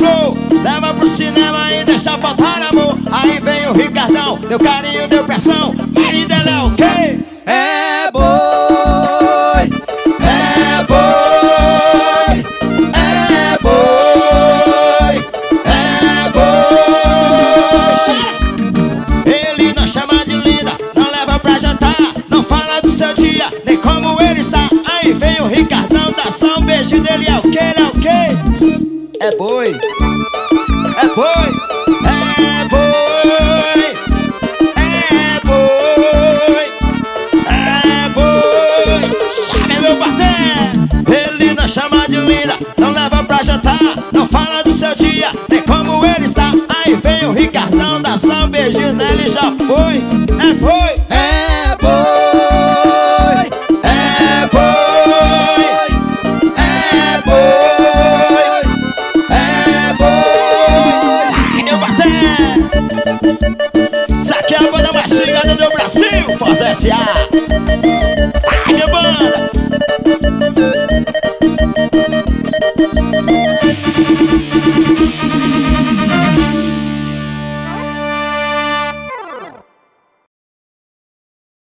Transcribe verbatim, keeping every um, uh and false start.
flor, leva pro cinema e deixa faltar amor. Aí vem o Ricardão, deu carinho, deu pressão. Marido dela é o quê? É boi, É boi, é boi, é boi. Ele não chama de linda, não leva pra jantar, não fala do seu dia, nem como ele está. Aí vem o Ricardão, dá só um beijinho dele. É o quê? Ele é o quê? É boi, é boi, é boi, é boi, é boi. Chame meu patrão. Ele não chama de linda, não leva pra jantar, não fala do seu dia, nem como ele está. Aí vem o Ricardão, dá só um beijinho nele e já foi. É boi, é boi, é boi, é boi, é boi. Ai, meu patrão. Isso aqui é a banda mais chegada do Brasil, Força S A.